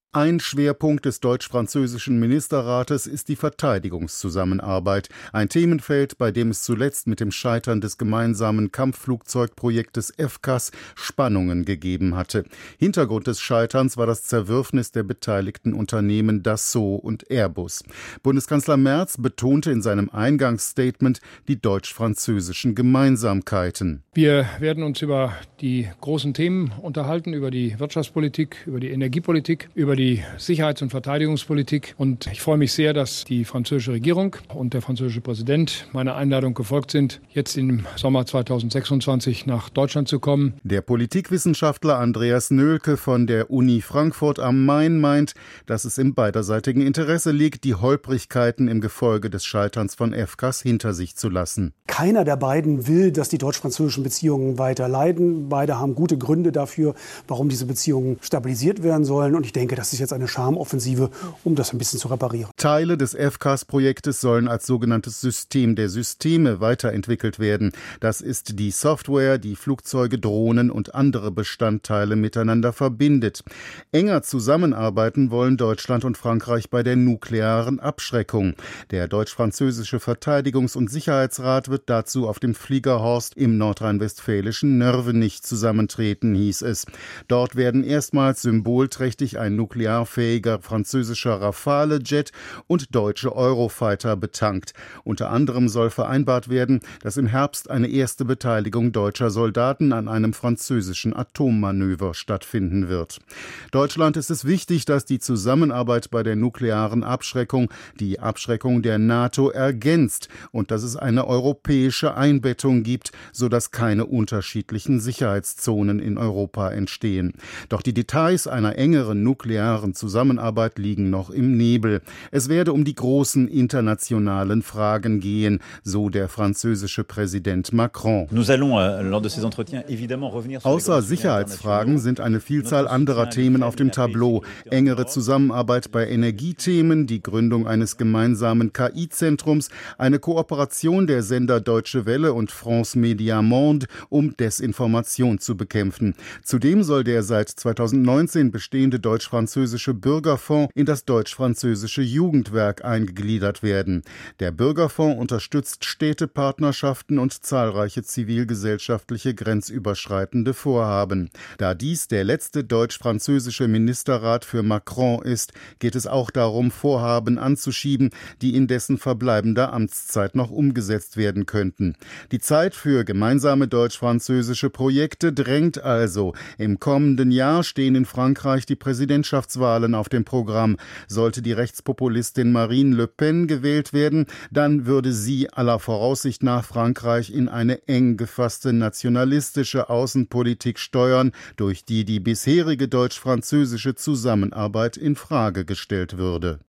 Ein Schwerpunkt des deutsch-französischen Ministerrates ist die Verteidigungszusammenarbeit, ein Themenfeld, bei dem es zuletzt mit dem Scheitern des gemeinsamen Kampfflugzeugprojektes FCAS Spannungen gegeben hatte. Hintergrund des Scheiterns war das Zerwürfnis der beteiligten Unternehmen Dassault und Airbus. Bundeskanzler Merz betonte in seinem Eingangsstatement die deutsch-französischen Gemeinsamkeiten. Wir werden uns über die großen Themen unterhalten, über die Wirtschaftspolitik, über die Energiepolitik, über die Sicherheits- und Verteidigungspolitik. Und ich freue mich sehr, dass die französische Regierung und der französische Präsident meiner Einladung gefolgt sind, jetzt im Sommer 2026 nach Deutschland zu kommen. Der Politikwissenschaftler Andreas Nölke von der Uni Frankfurt am Main meint, dass es im beiderseitigen Interesse liegt, die Holprigkeiten im Gefolge des Scheiterns von FCAS hinter sich zu lassen. Keiner der beiden will, dass die deutsch-französischen Beziehungen weiter leiden. Beide haben gute Gründe dafür, warum diese Beziehungen stabilisiert werden sollen. Und ich denke, das ist jetzt eine Charmoffensive, um das ein bisschen zu reparieren. Teile des FCAS-Projektes sollen als sogenanntes System der Systeme weiterentwickelt werden. Das ist die Software, die Flugzeuge, Drohnen und andere Bestandteile miteinander verbindet. Enger zusammenarbeiten wollen Deutschland und Frankreich bei der nuklearen Abschreckung. Der deutsch-französische Verteidigungs- und Sicherheitsrat wird dazu auf dem Fliegerhorst im nordrhein-westfälischen Nörvenich zusammentreten, hieß es. Dort werden erstmals symbolträchtig ein nuklearfähiger französischer Rafale-Jet und deutsche Eurofighter betankt. Unter anderem soll vereinbart werden, dass im Herbst eine erste Beteiligung deutscher Soldaten an einem französischen Atommanöver stattfinden wird. Deutschland ist es wichtig, dass die Zusammenarbeit bei der nuklearen Abschreckung die Abschreckung der NATO ergänzt und dass es eine europäische Einbettung gibt, sodass keine unterschiedlichen Sicherheitszonen in Europa entstehen. Doch die Details einer engeren nuklearen Zusammenarbeit liegen noch im Nebel. Es werde um die großen internationalen Fragen gehen, so der französische Präsident Macron. Außer Sicherheitsfragen sind eine Vielzahl anderer Themen auf dem Tableau. Engere Zusammenarbeit bei Energiethemen, die Gründung eines gemeinsamen KI-Zentrums, eine Kooperation der Sender Deutsche Welle und France Médias Monde, um Desinformation zu bekämpfen. Zudem soll der seit 2019 bestehende deutsch-französische Bürgerfonds in das deutsch-französische Jugendwerk eingegliedert werden. Der Bürgerfonds unterstützt Städtepartnerschaften und zahlreiche zivilgesellschaftliche grenzüberschreitende Vorhaben. Da dies der letzte deutsch-französische Ministerrat für Macron ist, geht es auch darum, Vorhaben anzuschieben, die in dessen verbleibender Amtszeit noch umgesetzt werden könnten. Die Zeit für gemeinsame deutsch-französische Projekte drängt also. Im kommenden Jahr stehen in Frankreich die Präsidentschaftswahlen auf dem Programm. Sollte die Rechtspopulistin Marine Le Pen gewählt werden, dann würde sie aller Voraussicht nach Frankreich in eine eng gefasste nationalistische Außenpolitik steuern, durch die die bisherige deutsch-französische Zusammenarbeit in Frage gestellt würde.